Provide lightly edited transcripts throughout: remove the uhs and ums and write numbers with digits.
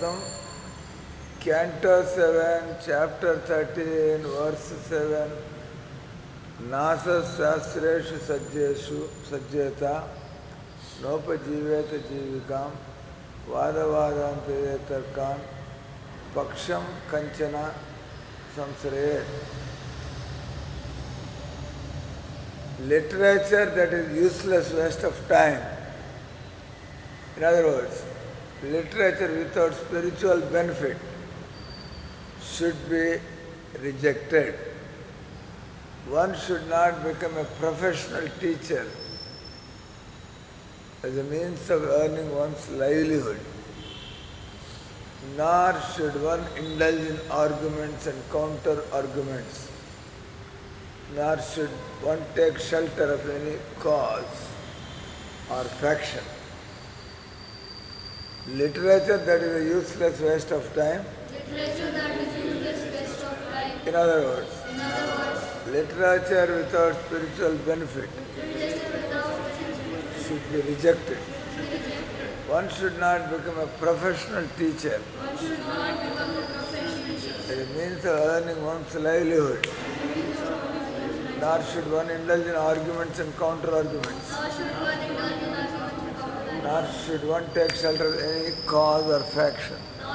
Bhagavatam, Canto 7, Chapter 13, Verse 7. Nasa Shastreshu Sajjeta Nopajiveta Jivikam Vadavadante Tarkan Paksham Kanchana Samsarayet. Literature that is useless waste of time. In other words, literature without spiritual benefit should be rejected. One should not become a professional teacher as a means of earning one's livelihood, nor should one indulge in arguments and counter-arguments, nor should one take shelter of any cause or faction. Literature that is a useless waste of time. In other words, literature without spiritual benefit should be rejected. One should not become a professional teacher as a means of earning one's livelihood, nor should one indulge in arguments and counter-arguments, nor should one take shelter of any cause or faction.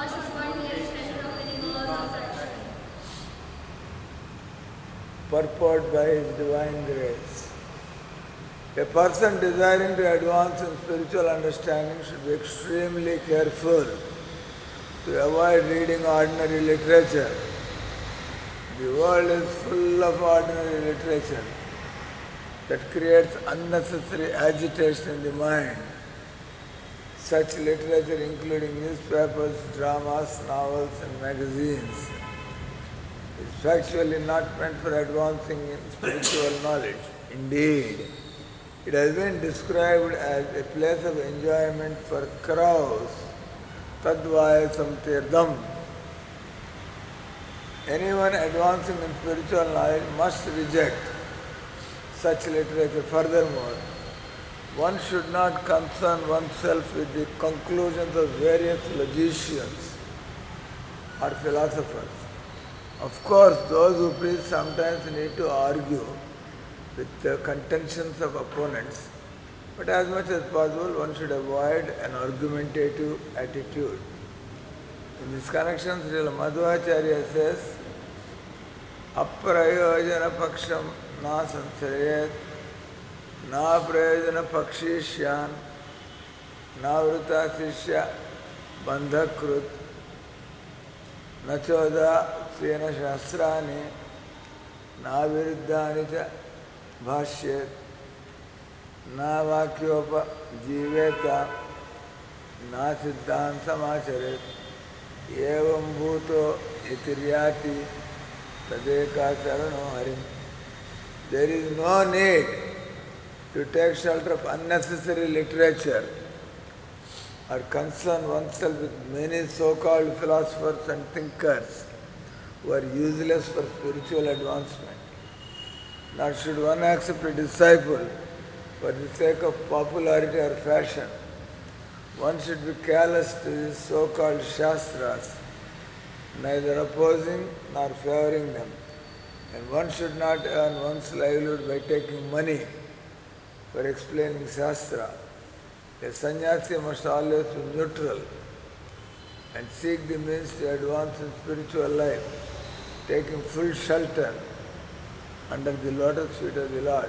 Purport by His Divine Grace. A person desiring to advance in spiritual understanding should be extremely careful to avoid reading ordinary literature. The world is full of ordinary literature that creates unnecessary agitation in the mind. Such literature including newspapers, dramas, novels and magazines is factually not meant for advancing in spiritual knowledge. Indeed, it has been described as a place of enjoyment for crows. Tadvayasam tirdam. Anyone advancing in spiritual knowledge must reject such literature. Furthermore, one should not concern oneself with the conclusions of various logicians or philosophers. Of course, those who preach sometimes need to argue with the contentions of opponents, but as much as possible one should avoid an argumentative attitude. In this connection, Srila Madhvacharya says, Aprayojana paksham na sansarayet, na prayojana pakshishyan, na vrita sishya bandhakrut, na choda sena shastrani, na viruddhani cha bhashyet, na vakyopa jiveta, na siddhan samacharet, evam bhuto itiryati tadeka charano harim. There is no need to take shelter of unnecessary literature or concern oneself with many so-called philosophers and thinkers who are useless for spiritual advancement. Nor should one accept a disciple for the sake of popularity or fashion. One should be callous to these so-called shastras, neither opposing nor favoring them. And one should not earn one's livelihood by taking money for explaining shastra. A sannyasi must always be neutral and seek the means to advance in spiritual life, taking full shelter under the lotus feet of the Lord.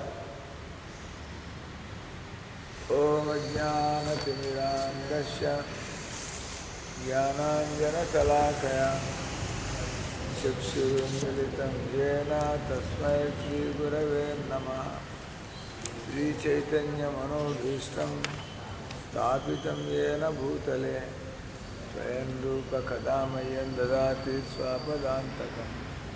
Om Jnana Timirandasya Jnananjana Salakaya Chakshurunmilitam Jena Tasmai Shri Gurave Namaha. Shri Chaitanya Manobhishtam Sthapitam Yena Bhutale Swayam Rupa Kadamayan Dadati Swapadantakam.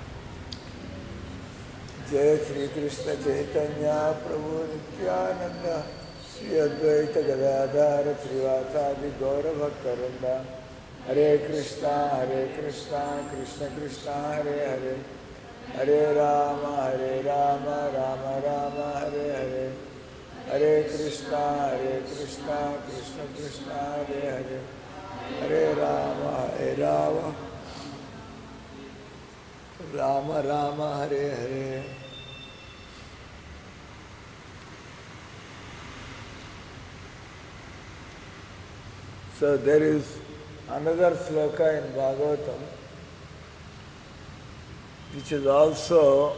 Jai Shri Krishna Chaitanya Prabhu Nityananda Shri Advaita Gadadhara Srivasadi Gaura Bhaktarinda. Hare Krishna, Krishna Krishna, Hare Hare, Hare Rama, Rama Rama, Hare Hare, Hare Krishna, Krishna Krishna, Hare Hare, Hare Rama, Hare Rama, Rama Rama, Hare Hare. So there is another sloka in Bhagavatam which is also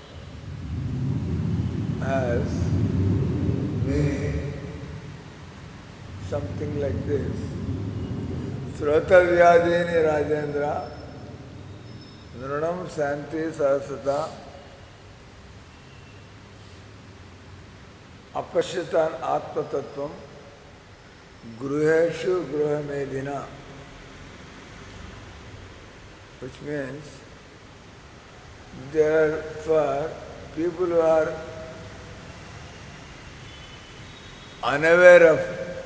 has meaning something like this. Srotavyadini Rajendra Nranam Santi Sahasata Apashitan Atmatattvam Gruheshu Gruhamedina, which means there are for people who are unaware of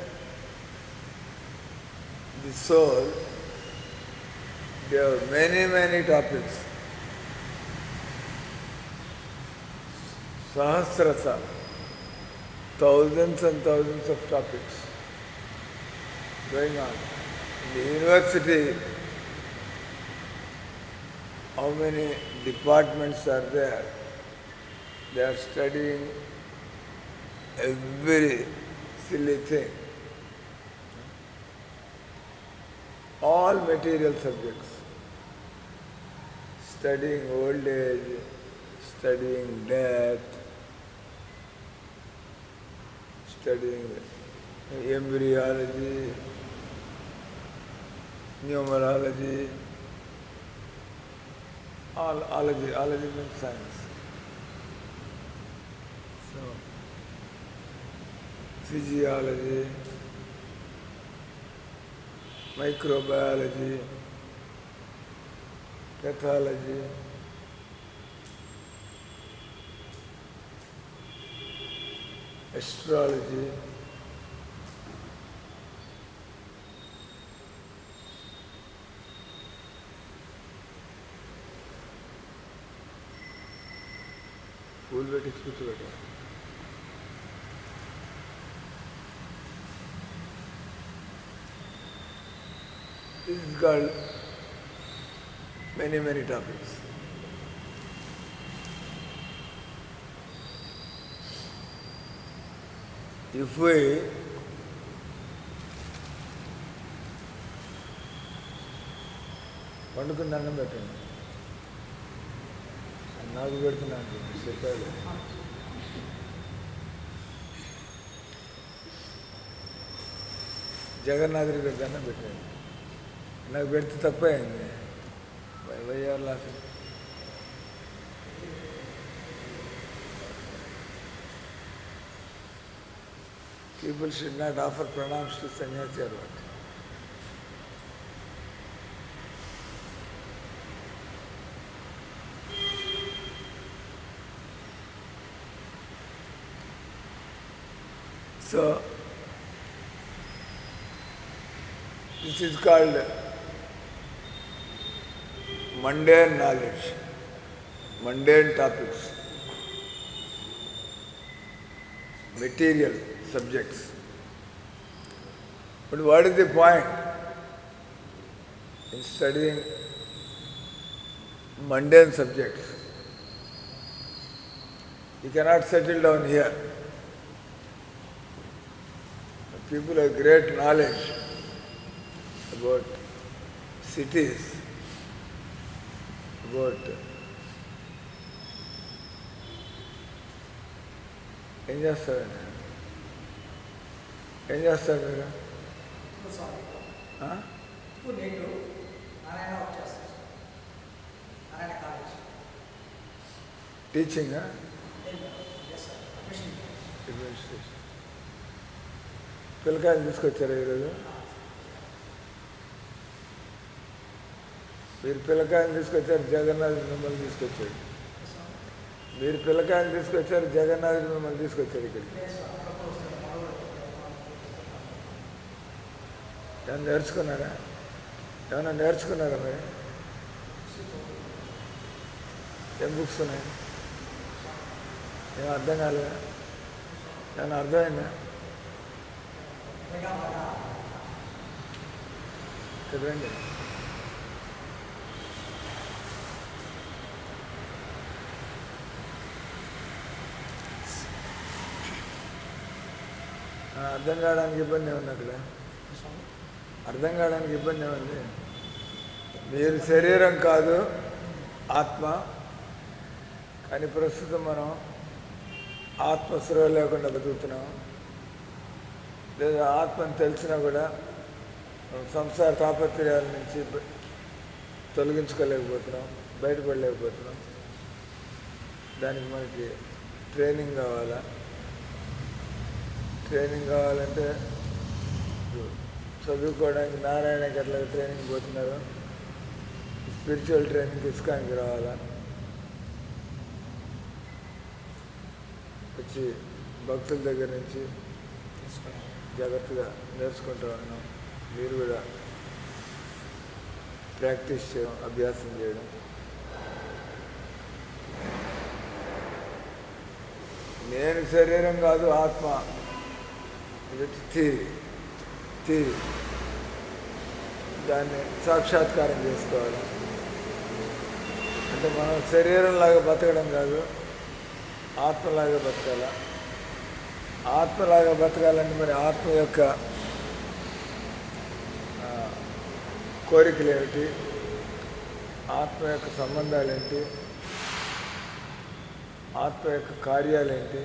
the soul, there are many, many topics. Sahasrasa, thousands and thousands of topics going on. In the university, how many departments are there? They are studying every silly thing. All material subjects. Studying old age, studying death, studying embryology, numerology, all ology. Ology means science. So, physiology, microbiology, pathology, astrology, full weight expensive. This is called many, many topics. If we వండుకుని దండం పెట్టండి, నాకు పెడుతున్నాను చెప్పాలి. జగన్నాథుడి గారి దండం పెట్టండి, నాకు పెడితే తప్పయింది. Why are lost people should not offer pranams to sannyasi or what. So, this is called mundane knowledge, mundane topics, material subjects. But what is the point in studying mundane subjects? You cannot settle down here. People have great knowledge about cities, about ఏం చేస్తారండి, ఏం చేస్తారు మీరు? నేను Narayana work చేస్తాను sir, Narayana college teaching administration. Administration. పిల్లకాయలు తీసుకొచ్చారా ఈరోజు? మీరు పిల్లకాయలు తీసుకొచ్చారు, జగన్నాథుడు మిమ్మల్ని తీసుకొచ్చాడు. మీరు పిల్లకాయలు తీసుకొచ్చారు, జగన్నాథుడు మిమ్మల్ని తీసుకొచ్చాడు ఇక్కడికి. ఏమన్నా నేర్చుకున్నారా? ఏమన్నా నేర్చుకున్నారా మరి? ఏం బుక్స్ ఉన్నాయి? ఏం అర్థం కాలేదా? ఏమన్నా అర్థమైందా? ఇక్కడ రండి. అర్థం కావడానికి ఇబ్బంది ఏముంది అక్కడ? స్వామి అర్థం కావడానికి ఇబ్బంది ఏముంది? మీరు శరీరం కాదు, ఆత్మ. కానీ ప్రస్తుతం మనం ఆత్మస్పృహ లేకుండా బతుకుతున్నాం. లేదా ఆత్మని తెలిసినా కూడా మనం సంసార తాపత్రయాల నుంచి తొలగించుకోలేకపోతున్నాం, బయటపడలేకపోతున్నాం. దానికి మనకి ట్రైనింగ్ కావాలా? ట్రైనింగ్ కావాలంటే చదువుకోవడానికి నారాయణకి ఎట్లా ట్రైనింగ్ పోతున్నారు, స్పిరిచువల్ ట్రైనింగ్ ఇస్కాన్కి రావాలా? వచ్చి భక్తుల దగ్గర నుంచి జాగ్రత్తగా నేర్చుకుంటూ ఉన్నాం. మీరు కూడా ప్రాక్టీస్ చేయడం, అభ్యాసం చేయడం. నేను శరీరం కాదు, ఆత్మ. ఇది థియరీ. దాన్ని సాక్షాత్కారం చేసుకోవాలి. అంటే మనం శరీరంలాగా బతకడం కాదు, ఆత్మలాగా బతకాల. ఆత్మలాగా బతకాలంటే మరి ఆత్మ యొక్క కోరికలు ఏమిటి, ఆత్మ యొక్క సంబంధాలు ఏంటి, ఆత్మ యొక్క కార్యాలేంటి?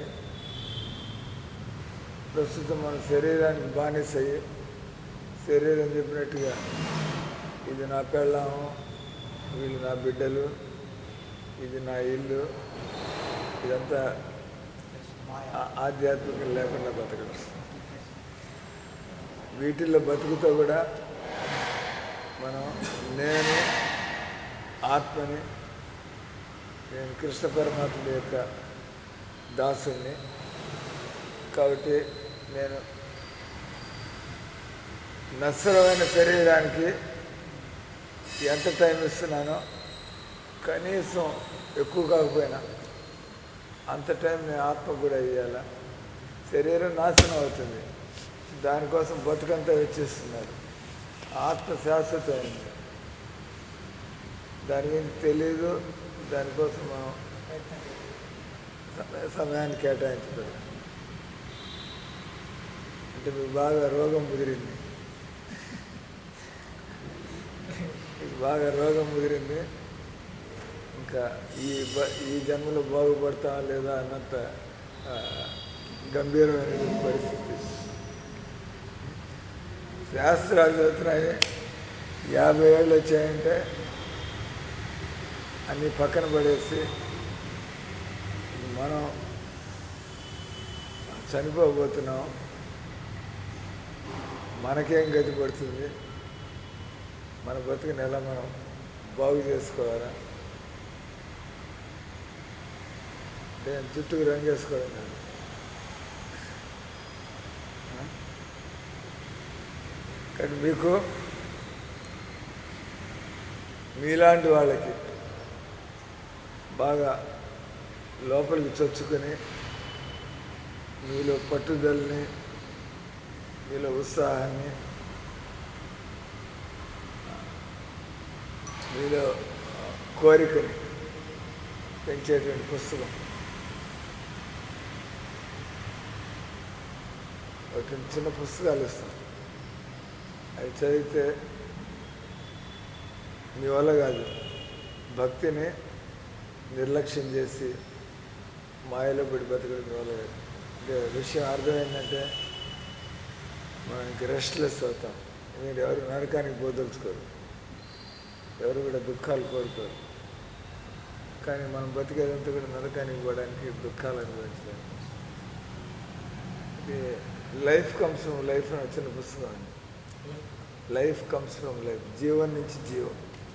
ప్రస్తుతం మన శరీరానికి బానిసయ్యి శరీరం చెప్పినట్టుగా ఇది నా పెళ్ళాము, వీళ్ళు నా బిడ్డలు, ఇది నా ఇల్లు, ఇదంతా ఆధ్యాత్మికం లేకుండా బతకడం. వీటిల్లో బతుకుతో కూడా మనం నేను ఆత్మని, నేను కృష్ణ పరమాత్ముడి యొక్క దాసుని, కాబట్టి నేను నశ్వరమైన శరీరానికి ఎంత టైం ఇస్తున్నానో కనీసం ఎక్కువ కాకపోయినా అంత టైం నేను ఆత్మకు కూడా ఇవ్వాలా. శరీరం నాశనం అవుతుంది, దానికోసం బతుకంతా వెచ్చిస్తున్నారు. ఆత్మ శాశ్వతమైంది, దాని గురించి తెలీదు. దానికోసం మనం సమయాన్ని కేటాయించబడి అంటే మీకు బాగా రోగం ముదిరింది, ఇంకా ఈ జన్మలో బాగుపడతామా లేదా అన్నంత గంభీరమైన పరిస్థితి. శాస్త్రాలు చదువుతున్నాయి, 50 ఏళ్ళు వచ్చాయంటే అన్నీ పక్కన పడేసి మనం చనిపోబోతున్నాం, మనకేం గతి పడుతుంది, మన బతుకుని ఎలా మనం బాగు చేసుకోవాలా? అంటే జుట్టుకు రంగేసుకోవడం కాదు. కానీ మీకు మీలాంటి వాళ్ళకి బాగా లోపలికి చొచ్చుకొని మీలో పట్టుదలని, మీలో ఉత్సాహాన్ని, మీలో కోరికని పెంచేటువంటి పుస్తకం ఒకటి చిన్న పుస్తకాలు ఇస్తాం. అవి చదివితే మీ వల్ల కాదు, భక్తిని నిర్లక్ష్యం చేసి మాయలో పడి బతకడం మీ వల్ల కాదు. అంటే విషయం అర్థమైందంటే మనం ఇంక రెస్ట్లెస్ అవుతాం. ఎందుకంటే ఎవరు నరకానికి పోదలుచుకోరు, ఎవరు కూడా దుఃఖాలు కోరుకోరు. కానీ మనం బతికేదంతా కూడా నరకానికి పోవడానికి, దుఃఖాలు అనుభవించడానికి. ఇది లైఫ్ కమ్స్ ఫ్రమ్ లైఫ్ అని వచ్చిన పుస్తకం అండి. లైఫ్ కమ్స్ ఫ్రమ్ లైఫ్, జీవం నుంచి జీవం.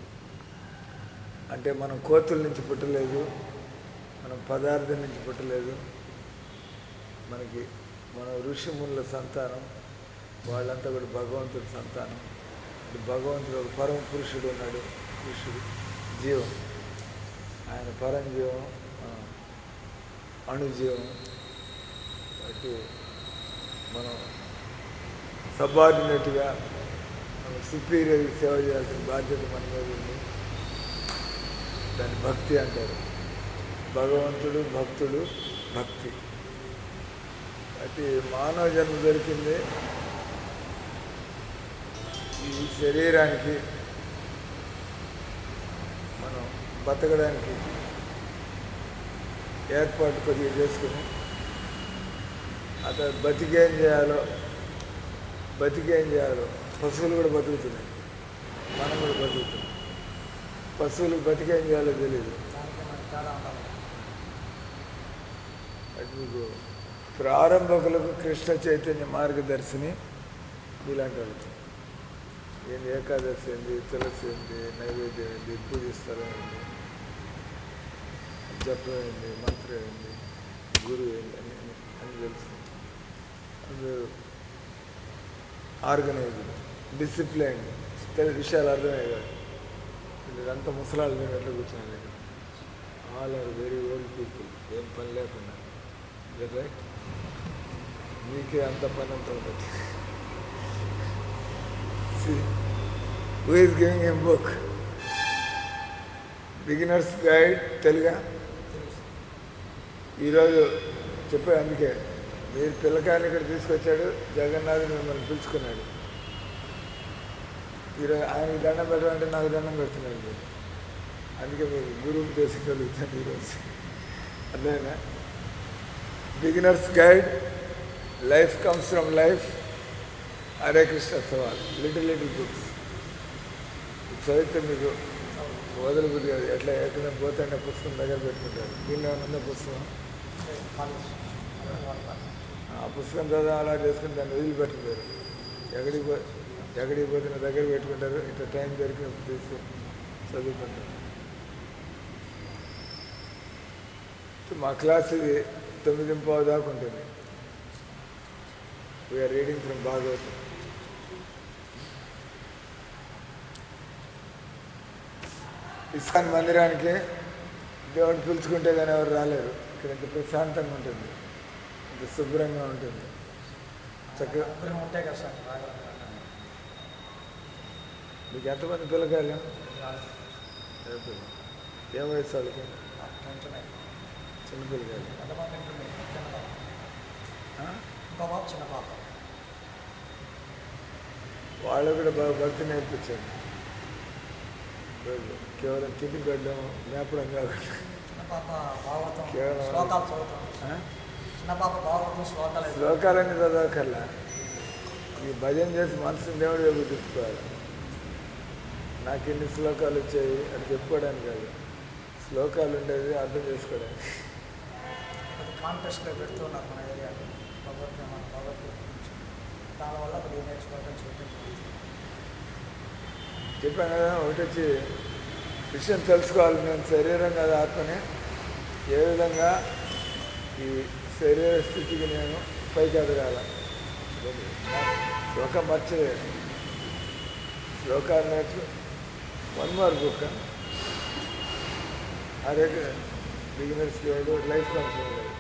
అంటే మనం కోతుల నుంచి పుట్టలేదు, మనం పదార్థం నుంచి పుట్టలేదు. మన ఋషిమునుల సంతానం, వాళ్ళంతా కూడా భగవంతుడి సంతానం. భగవంతుడు ఒక పరమ పురుషుడు ఉన్నాడు, పురుషుడు జీవం, ఆయన పరంజీవం, అణుజీవం. కాబట్టి మనం సబార్డినేట్గా మనం సుపీరియర్ సేవ చేయాల్సిన బాధ్యత మన మీద ఉంది. దాన్ని భక్తి అంటారు. భగవంతుడు, భక్తుడు, భక్తి. అయితే మానవ జన్మ దొరికింది ఈ శరీరానికి మనం బతకడానికి ఏర్పాటు కొద్దిగా చేసుకుని అతను బతికేం చేయాలో పశువులు కూడా బతుకుతున్నాయి, మనం కూడా బతుకుతున్నాం. పశువులకు బతికేం చేయాలో తెలియదు. దానికి మనకి తేడా ఉండాలి. అది మీకు ప్రారంభకులకు కృష్ణ చైతన్య మార్గదర్శిని ఇలాంటి వాళ్ళకి ఏంది, ఏకాదశి ఏంది, తులసి ఏంది, నైవేద్యం ఏంది, పూజ స్థలం ఏంది, జపం ఏంది, మంత్రం ఏంది, గురువు ఏంది అని అని తెలుస్తుంది. అందరూ ఆర్గనైజ్డ్, డిసిప్లైన్డ్, విషయాలు అర్థమయ్యే కాదు. వీళ్ళంతా ముసలాళ్ళు మేము ఎట్లా కూర్చున్నాను దగ్గర. All are very old people, ఏం పని లేకుండా. రైట్, మీకే అంత పని అంత ఉండదు. Who is giving a book, beginners guide తెలుగా. ఈరోజు చెప్పే అందుకే మీరు పిల్లకాయలు ఇక్కడ తీసుకొచ్చాడు, జగన్నాథ్ మిమ్మల్ని పిలుచుకున్నాడు. ఈరోజు ఆయనకి దండం పెట్టమంటే నాకు దండం పెడుతున్నాడు మీరు. అందుకే మీకు గురువు దేశం కలుగుతాను ఈరోజు. అదేనా beginners guide, life comes from life, Hare Krishna సవాల్, లిటిల్ బుక్స్ చదివితే మీకు వదలు బుద్ధి కాదు. ఎట్లా ఎక్కడ పోతాంటే పుస్తకం దగ్గర పెట్టుకుంటారు. దీనిలో ఉన్న పుస్తకం ఆ పుస్తకం చదవడం అలా చేసుకుని దాన్ని వదిలిపెట్టుకుంటారు. ఎక్కడికి పోతున్న దగ్గర పెట్టుకుంటారు. ఇట్లా టైం దొరికినప్పుడు తీసి చదువుకుంటారు. మా క్లాస్ ఇది 9:15 దాకా ఉంటుంది. We are reading from Bhagavatam. ISKCON మందిరానికి దేవుడు పిలుచుకుంటే కానీ ఎవరు రాలేరు. ఇక్కడ ఇంత ప్రశాంతంగా ఉంటుంది, ఇంత శుభ్రంగా ఉంటుంది, చక్కగా ఉంటే కదా సార్ బాగా. మీకు ఎంతమంది పిల్లకాయలు? ఏం వయసు వాళ్ళకి? చిన్న పిల్లకాయలు. ఇంకో బాబు చిన్న పాప. వాళ్ళు కూడా బాగా భక్తి నేర్పించండి. కేవలం తిండి పెట్టడం మేపడం కాకుండా చిన్న పాప భాగవతం కేవలం శ్లోకాలు చదువుతాం. చిన్న పాప భాగవతం శ్లోకాలన్నీ చదవకల్లా ఈ భజన చేసి మనసుని దేవుడి వైపు తిప్పుకోవాలి. నాకు ఎన్ని శ్లోకాలు వచ్చాయి అని చెప్పుకోవడానికి కాదు, శ్లోకాలు ఉండేది అర్థం చేసుకోవడానికి. కాంటెస్ట్లో పెడుతున్నారు మన ఏరియాలో భగవద్గీత గురించి. దానివల్ల కొద్దిగా నేర్చుకోవడం చేయటం జరుగుతుంది. చెప్పాను కదా, ఒకటి వచ్చి విషయం తెలుసుకోవాలి. నేను శరీరం కదా ఆత్మని, ఏ విధంగా ఈ శరీర స్థితికి నేను పైకి ఎదగాల. శ్లోకం మర్చిపోయాను, శ్లోకాలు నేర్చు. 1 more book, అదే beginners guide, life comes from life.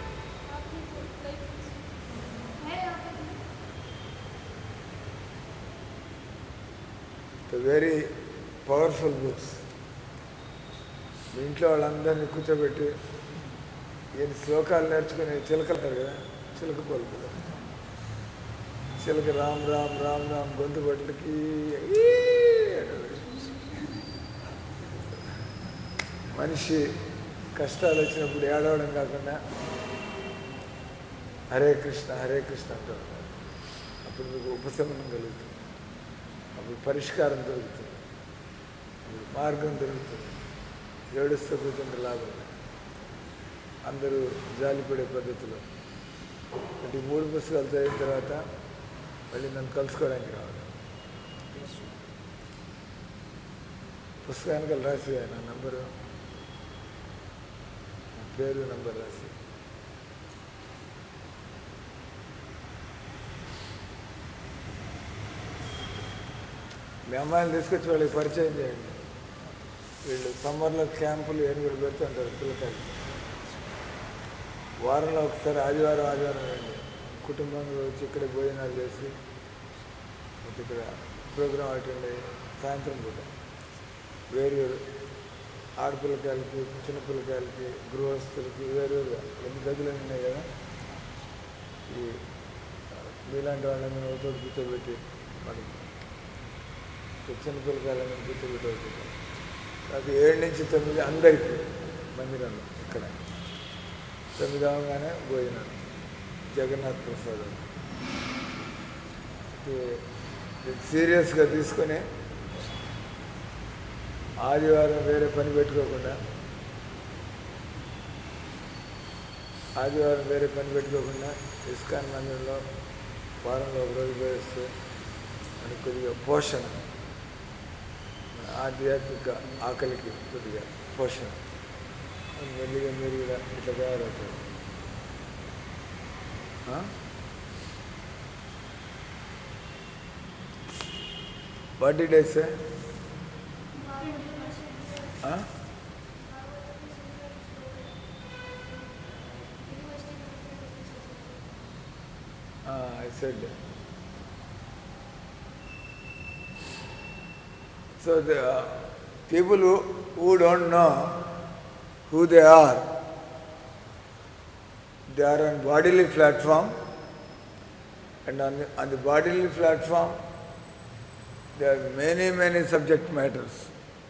Very powerful books. మీ ఇంట్లో వాళ్ళందరినీ కూర్చోబెట్టి ఈయన శ్లోకాలు నేర్చుకుని చిలకలుంటారు కదా, చిలక పలుకులు, చిలక రామ్ రామ్ రామ్ రామ్ గొంతు బట్టలకి మనిషి కష్టాలు వచ్చినప్పుడు ఏడవడం కాకుండా హరే కృష్ణ హరే కృష్ణ అంటూ ఉంటారు. అప్పుడు మీకు ఉపశమనం కలుగుతుంది, అప్పుడు పరిష్కారం దొరుకుతుంది, అప్పుడు మార్గం దొరుకుతుంది. ఏడుస్తూ కూర్చుంటే లాభం లేదు. అందరూ జాలిపడే పద్ధతిలో అంటే 3 పుస్తకాలు చదివిన తర్వాత మళ్ళీ నన్ను కలుసుకోవడానికి రావాలి. పుస్తకానికి రాసి నా నంబరు, నా పేరు, నంబర్ రాసి మీ అమ్మాయిని తీసుకొచ్చి వాళ్ళకి పరిచయం చేయండి. వీళ్ళు సమ్మర్లో క్యాంపులు ఏమి కూడా పెడుతుంటారు పిల్లకాయలు. వారంలో ఒకసారి ఆదివారం రండి, కుటుంబంగా వచ్చి ఇక్కడ భోజనాలు చేసి ఇక్కడ ప్రోగ్రాం అటెండ్ అయ్యి సాయంత్రం పూట వేరువేరు ఆడపిల్లకాయలకి, చిన్నపిల్లకాయలకి, గృహస్థులకి వేరువేరుగా 8 గదులు ఉన్నాయి కదా. ఈ మీలాంటి వాళ్ళందరూ ఒకతో కూర్చోబెట్టి మనకి చిన్న పిల్లకాయలందరూ కూర్చోబెట్టి అవుతుంది. అది 7 నుంచి 9 అందరికీ మందిరంలో ఇక్కడ 9 అవగానే భోజనాలు జగన్నాథ్ ప్రసాదం. ఇది సీరియస్గా తీసుకొని ఆదివారం వేరే పని పెట్టుకోకుండా ఇస్కాన్ మందిరంలో వారంలో ఒక రోజు పోయిస్తే మనకు కొద్దిగా పోషణ, మన ఆధ్యాత్మిక ఆకలికి కొద్దిగా పోషణ, మెల్లిగా మీరు కూడా ఇట్లా తయారవుతారు. What did I say? I said. So the people who don't know who they are on bodily platform, and on the bodily platform there are many subject matters.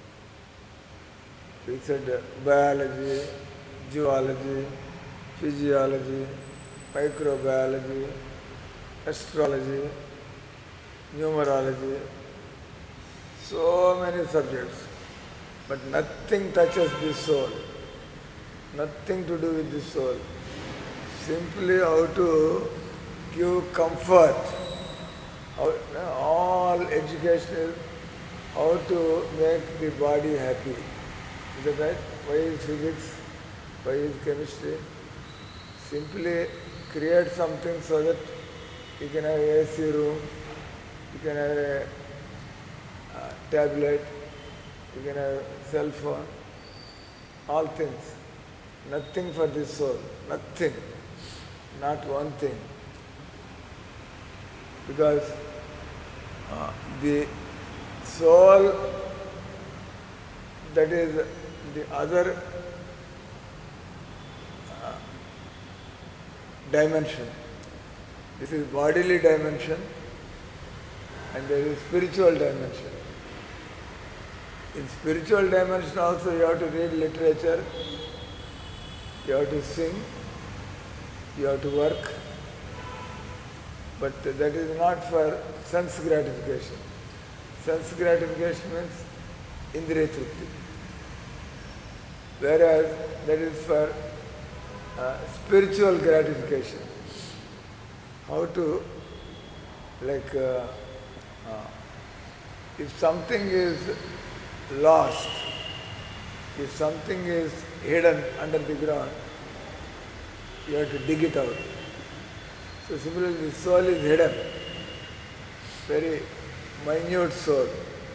We said biology, zoology, physiology, microbiology, astrology, numerology, so many subjects, but nothing touches the soul, nothing to do with the soul. Simply how to give comfort. All education is how to make the body happy. Is that right? Why is physics? Why is chemistry? Simply create something so that you can have AC room, you can have a tablet, you can have cell phone, all things. Nothing for the soul, nothing, not one thing. Because the soul, that is the other dimension. This is bodily dimension and there is spiritual dimension. In spiritual dimension also you have to read literature, you have to sing, you have to work, but that is not for sense gratification. Sense gratification means indriya tripti. Whereas that is for spiritual gratification. How to, like, if something is lost, if something is hidden under the ground, you have to dig it out. So similarly, the soul is hidden, very minute soul,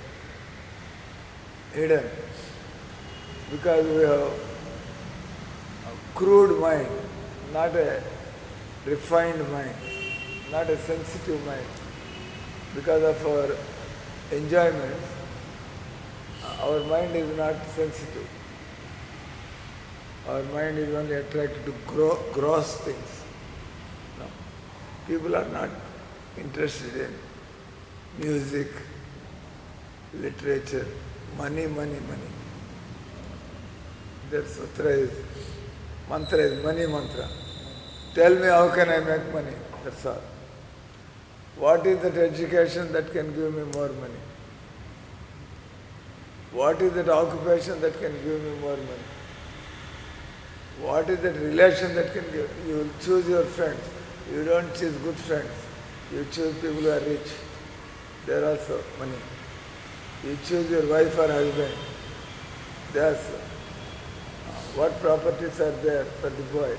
hidden, because we have a crude mind, not a refined mind, not a sensitive mind. Because of our enjoyments, our mind is not sensitive. Our mind is only attracted to gross things. No. People are not interested in music, literature, money. Their mantra is money mantra. Tell me how can I make money? That's all. What is that education that can give me more money? What is that occupation that can give me more money? What is that relation that can give? You will choose your friends. You don't choose good friends. You choose people who are rich. They are also money. You choose your wife or husband. They also. What properties are there for the boy?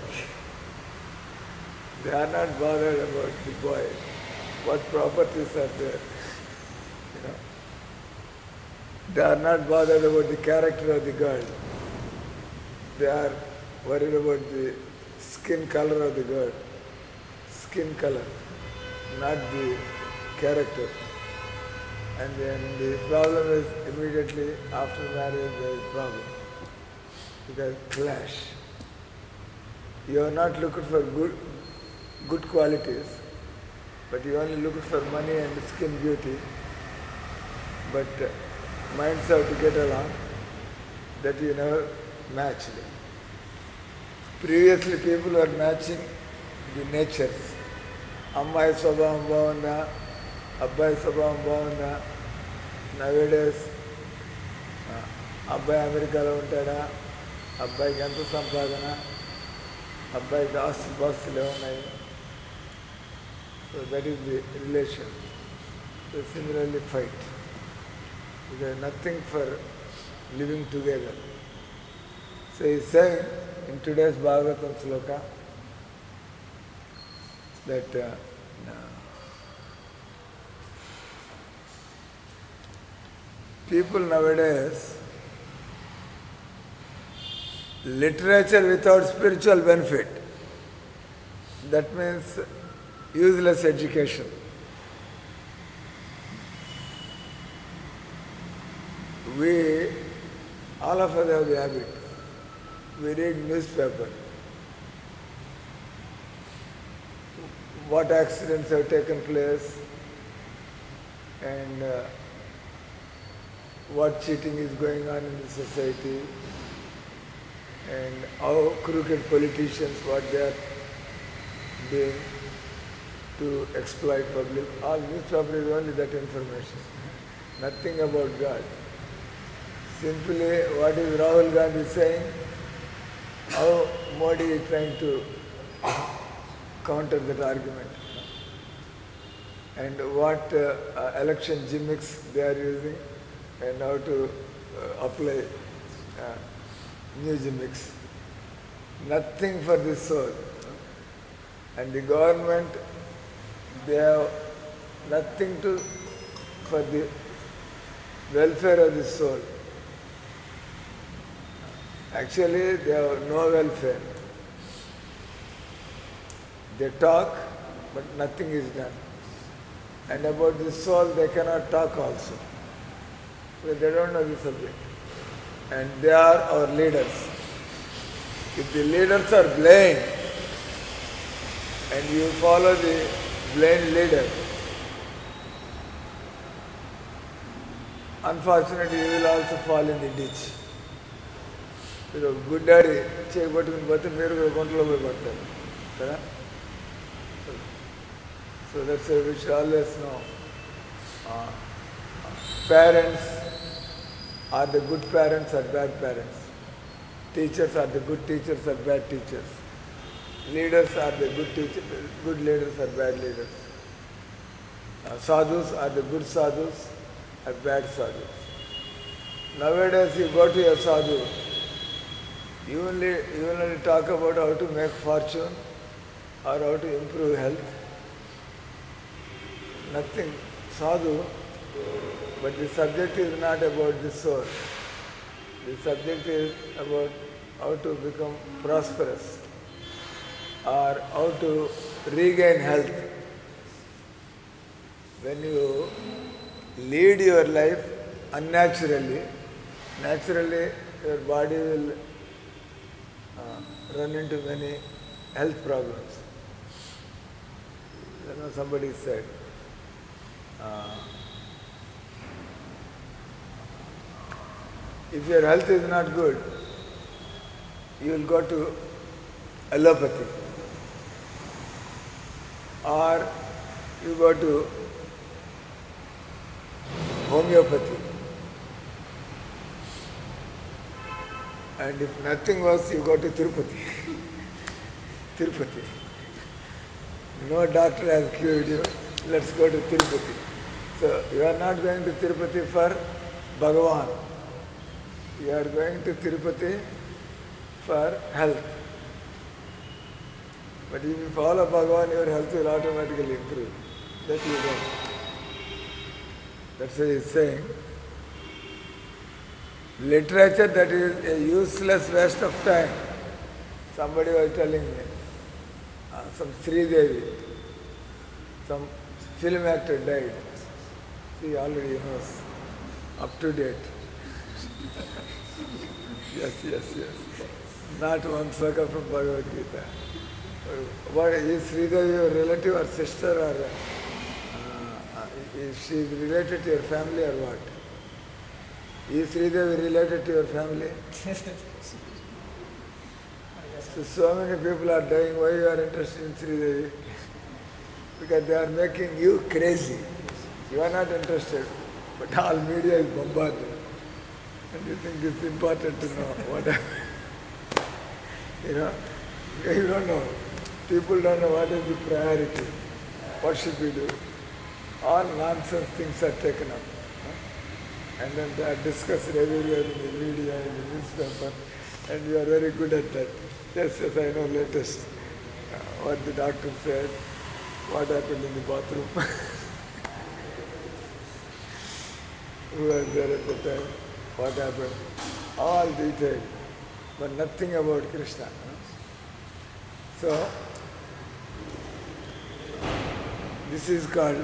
They are not bothered about the boy. What properties are there? You know. They are not bothered about the character of the girl. They are worried about the skin color of the girl. Skin color, not the character. And then the problem is immediately after marriage there is problem. Because clash. You are not looking for good qualities. but you only look for money and skin beauty, but minds have to get along, that you never matched. Previously people were matching the natures. అమ్మాయి స్వభావం బాగుందా, అబ్బాయి స్వభావం బాగుందా. Nowadays అబ్బాయి అమెరికాలో ఉంటాడా, అబ్బాయికి ఎంత సంపాదన, అబ్బాయికి ఆస్తి పాస్తులు ఏమున్నాయి. So that is the relation. So similarly fight. There is nothing for living together. So he is saying in today's Bhagavatam sloka that people nowadays, literature without spiritual benefit, that means useless education. We, all of us have the habit. We read newspaper. What accidents have taken place and what cheating is going on in the society and how crooked politicians, what they are doing to exploit public. All newspaper is only that information. Nothing about God. Simply what is Rahul Gandhi saying, how Modi is trying to counter that argument, and what election gimmicks they are using and how to apply new gimmicks. Nothing for the soul. And the government, they have nothing to for the welfare of the soul. Actually, they have no welfare. They talk, but nothing is done. And about the soul, they cannot talk also. So they don't know the subject. And they are our leaders. If the leaders are blind, and you follow the blind leader, unfortunately you will also fall in the ditch. మీరు గుడ్డాడి చేయబట్టుకుని పోతే మీరు కూడా గుంటలో పోయి పడతారు కదా. So that's we should always know parents are the good parents or bad parents. Teachers are the good teachers or bad teachers. Leaders are the good teachers, good leaders or bad leaders. Sadhus are the good sadhus or bad sadhus. Nowadays you go to a sadhu, you only talk about how to make fortune or how to improve health. Nothing. Sadhu, but the subject is not about the soul. The subject is about how to become prosperous or how to regain health. When you lead your life unnaturally, naturally your body will run into many health problems. You know, somebody said, if your health is not good, you will go to allopathy, or you go to homeopathy. And if nothing works, you go to Tirupati. Tirupati. No doctor has cured you, let's go to Tirupati. So you are not going to Tirupati for Bhagavan. You are going to Tirupati for health. But if you follow Bhagavan, your health will automatically improve. That you know. That's why he is saying, literature, that is a useless waste of time. Somebody was telling me, some Sri Devi, some film actor died. See, already he knows, up to date. Yes. Not one sloka from Bhagavad Gita. What is Sri Devi, your relative or sister or Is she related to your family or what? Is Sridevi related to your family? I guess So many people are dying. Why you are interested in Sridevi? Because they are making you crazy. You are not interested, but all media is bombarded. And you think it's important to know what you know. You don't know. People don't know what is the priority. What should we do? All nonsense things are taken up. And then they are discussed everywhere in the media, in the newspaper, and you are very good at that. Yes, yes, I know latest. What the doctor said, what happened in the bathroom, who was there at the time, what happened, all detailed, but nothing about Krishna. So, this is called,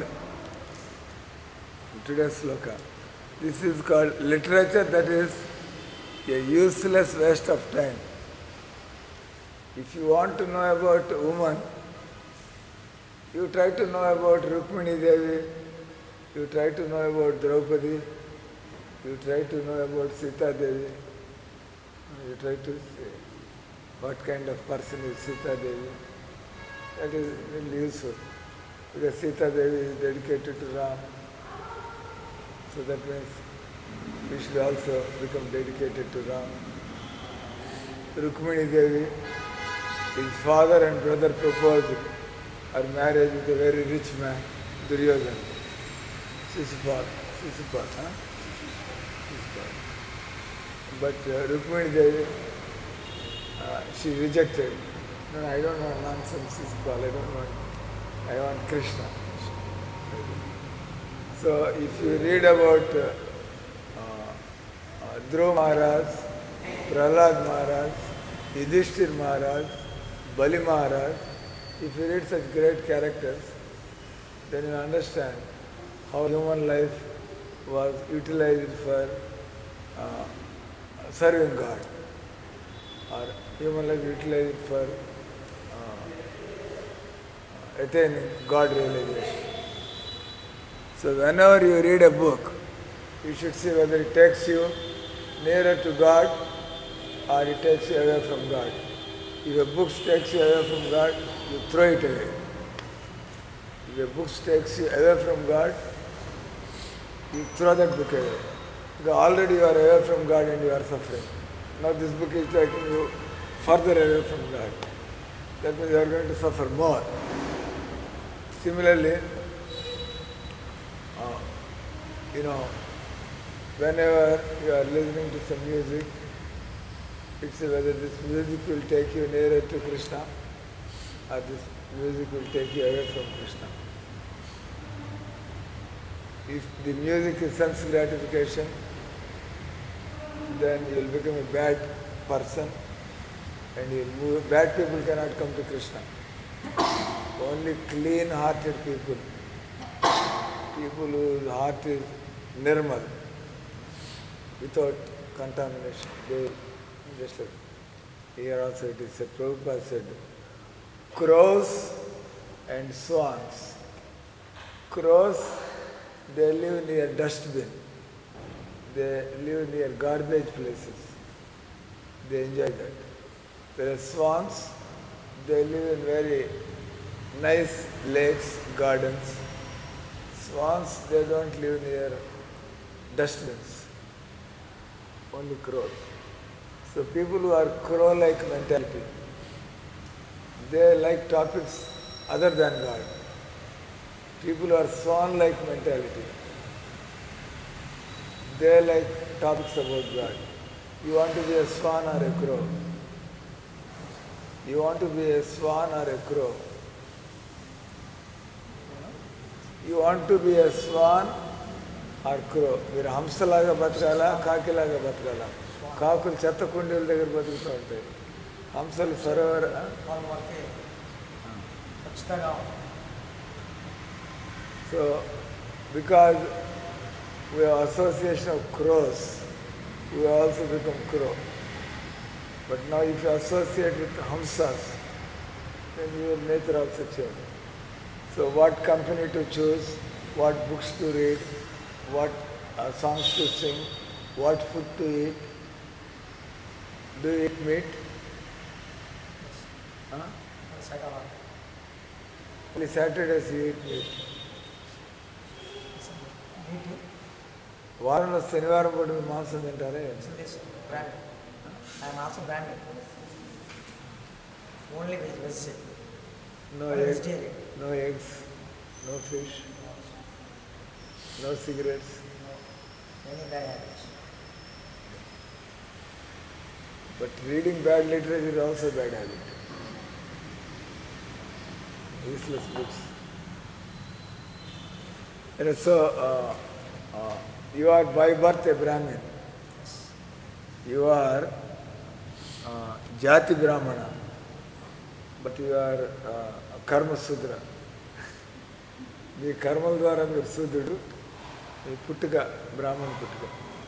today's sloka, this is called literature that is a useless waste of time. If you want to know about woman, you try to know about Rukmini Devi, you try to know about Draupadi, you try to know about Sita Devi, you try to see what kind of person is Sita Devi. That is really useful. Because Sita Devi is dedicated to Ram. So that means we should also become dedicated to Ram. Rukmini Devi, his father and brother proposed her marriage with a very rich man, Duryodhana. Sisupal, huh? Sisupal. But Rukmini Devi, she rejected. No, I don't want nonsense, Sisupal, I don't want, I want Krishna. So if you read about Dhruva Maharaj, Prahlad Maharaj, Yudhishthir Maharaj, Bali Maharaj, if you read such great characters, then you understand how human life was utilized for uh, serving God, or human life utilized for attaining God realization. So whenever you read a book, you should see whether it takes you nearer to God or it takes you away from God. If a book takes you away from God, you throw it away. If a book takes you away from God, you throw that book away. Because already you are away from God and you are suffering. Now this book is taking you further away from God. That means you are going to suffer more. Similarly, you know, whenever you are listening to some music, it's whether this music will take you nearer to Krishna or this music will take you away from Krishna. If the music is sense gratification, then you will become a bad person and bad people cannot come to Krishna. Only clean-hearted people, people whose heart is nirmal, without contamination, they just like here also it is said, Prabhupada said, crows and swans. Crows, they live near dustbin. They live near garbage places. They enjoy that. Whereas swans, they live in very nice lakes, gardens. Swans, they don't live near dustbins. Only crows. So people who are crow-like mentality, they like topics other than God. People who are swan-like mentality, they like topics about God. You want to be a swan or a crow? You want to be a swan or a crow? You want to be a swan or crow? మీరు హంసలాగా బతకాలా కాకిలాగా బతకాలా? కాకులు చెత్త కుండీల దగ్గర బతుకుతూ ఉంటాయి. హంసలు సరోవర వాళ్ళ వరకే ఖచ్చితంగా ఉంటుంది. So because we have association of crows, we also become crow. But now if you associate with hamsas, then your nature also changes. So what company to choose? what books to read, what songs to sing, what food to eat. Do you eat meat? Huh? Shaikahavari. Only Saturdays you eat meat. Meat. వారంలో శనివారం పూట మీరు మాంసం తింటారే? This brand. I am also branded. Only veg. No Only eggs, vegetarian. no eggs, no fish, no cigarettes. No. Many bad habits. But reading bad literature is also a bad habit. Useless books. And so, you are by birth a Brahmin. Yes. You are Jati Brahmana. But you are Karma Sudra. మీ కర్మల ద్వారా మీరు శూద్రుడు, మీ పుట్టుక బ్రాహ్మణ పుట్టుక.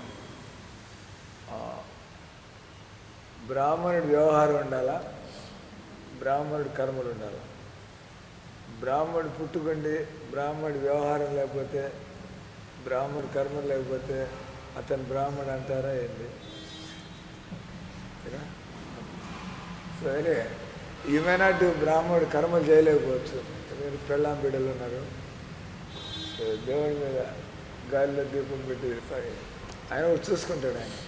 బ్రాహ్మణుడి వ్యవహారం ఉండాలా, బ్రాహ్మణుడి కర్మలు ఉండాలా. బ్రాహ్మణుడు పుట్టుకుండి బ్రాహ్మణుడి వ్యవహారం లేకపోతే, బ్రాహ్మణుడి కర్మలు లేకపోతే అతను బ్రాహ్మణుడు అంటారా ఏంటి? సరే, ఈమెనాటి బ్రాహ్మణుడు కర్మలు చేయలేకపోవచ్చు, ఎందుకంటే పెళ్ళాం బిడ్డలు ఉన్నారు, దేవుడి మీద గాలిలో దీపం పెట్టి ఆయన కూడా చూసుకుంటాడు ఆయన.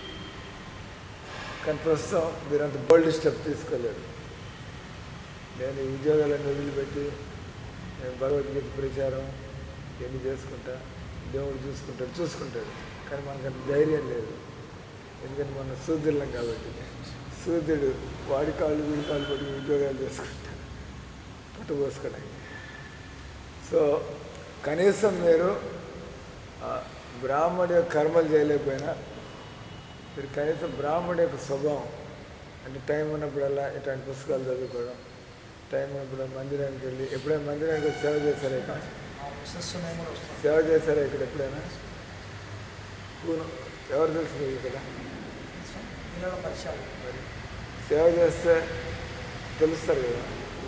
కానీ ప్రస్తుతం మీరు అంత బోల్డ్ స్టెప్ తీసుకోలేరు. నేను ఈ ఉద్యోగాలన్నీ వదిలిపెట్టి నేను భగవద్గీత ప్రచారం ఎన్ని చేసుకుంటా, దేవుడు చూసుకుంటాడు. కానీ మనకంత ధైర్యం లేదు, ఎందుకంటే మనం శూద్రులం కాబట్టి. శూద్రుడు వాడి కాళ్ళు వీడి కాళ్ళు పడి ఉద్యోగాలు చేసుకుంటాడు పట్టుకోసుకోవడానికి. సో కనీసం మీరు బ్రాహ్మణుడి యొక్క కర్మలు చేయలేకపోయినా మీరు కనీసం బ్రాహ్మణుడి యొక్క స్వభావం, అంటే టైం ఉన్నప్పుడల్లా ఇట్లాంటి పుస్తకాలు చదువుకోవడం, టైం ఉన్నప్పుడు మందిరానికి వెళ్ళి, ఎప్పుడైనా మందిరానికి వచ్చి సేవ చేశారా? ఇక్కడ సేవ చేశారా ఇక్కడ ఎప్పుడైనా? ఎవరు తెలుసు మీకు ఇక్కడ? మరి సేవ చేస్తే తెలుస్తారు కదా,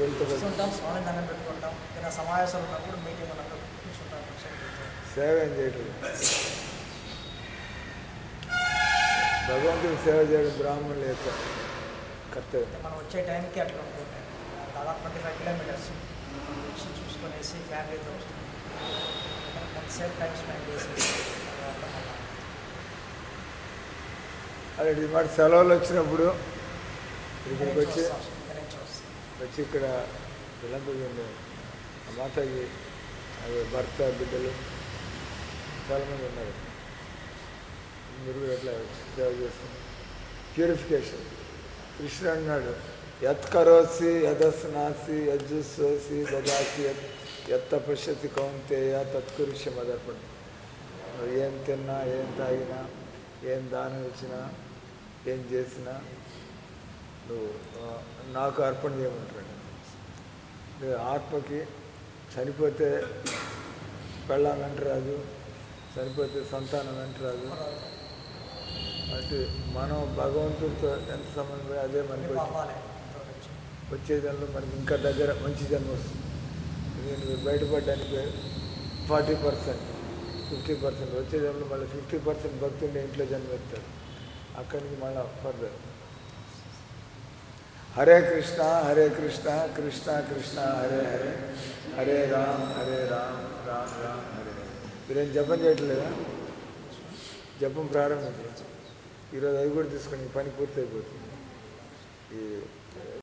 సమావేశాలు ఉన్నప్పుడు మీటింగ్ ఉన్నప్పుడు సేవ ఏం చేయటం. భగవంతుడికి సేవ చేయడం బ్రాహ్మణుల యొక్క కర్తవ్యం. మనం వచ్చే టైంకి అట్లా ఉంటుంది. దాదాపు 25 కిలోమీటర్స్ చూసుకునేసి ఫ్యామిలీతో కొంతసేపు టైం స్పెండ్ చేసేసి తర్వాత మళ్ళీ అలాంటి మాట సెలవులు వచ్చినప్పుడు ఇక్కడికి వచ్చి ఇక్కడ వీళ్ళంతా ఆ మాతకి భర్త బిడ్డలు చాలామంది ఉన్నారు. మీరు కూడా ఎట్లా సేవ చేస్తున్నారు. ప్యూరిఫికేషన్. కృష్ణుడు అన్నాడు, యత్ కరోసి యదస్నాసి యజ్జుస్సోసి దదాసి యత్ పశ్యతి కౌంతేయ తత్కురుష్య మదర్పణం. నువ్వు ఏం తిన్నా, ఏం తాగినా, ఏం దానం ఇచ్చినా, ఏం చేసినా నువ్వు నాకు అర్పణ చేయమంటాడు. ఆత్మకి చనిపోతే పెళ్ళాం వెంటరాదు, చనిపోతే సంతానం వెంటరాదు. అంటే మనం భగవంతుడితో ఎంత సంబంధం అదే మనకి వచ్చే జన్మలో మనకి ఇంకా దగ్గర మంచి జన్మ వస్తుంది. ఎందుకంటే బయటపడడానికి 40%, 50%, వచ్చే జన్మలో మళ్ళీ 50% భక్తుడిని ఇంట్లో జన్మెత్తారు. అక్కడి నుంచి మళ్ళీ ఫర్దర్. హరే కృష్ణ హరే కృష్ణ కృష్ణ కృష్ణ హరే హరే, హరే రామ్ రామ్ రామ్ హరే హరే. మీరేం జపం చేయట్లేదా? జపం ప్రారంభించారు ఈరోజు, అది కూడా తీసుకొని పని పూర్తయిపోతుంది. ఈ